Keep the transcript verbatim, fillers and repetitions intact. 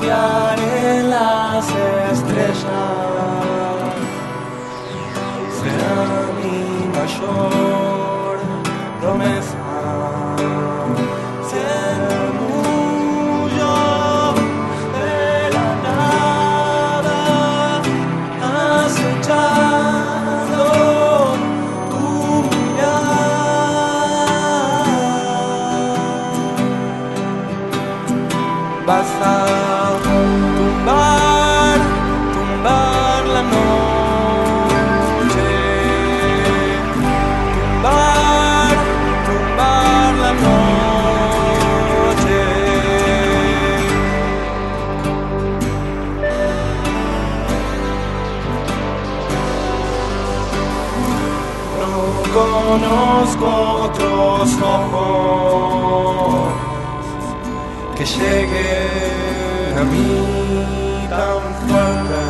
confiar en las estrellas será mi mayor promesa. Ser orgullo de la nada, acechando tu mirar. Vas a tumbar, tumbar la noche, tumbar, tumbar la noche. No conozco otros ojos que lleguen a mí tan fuerte.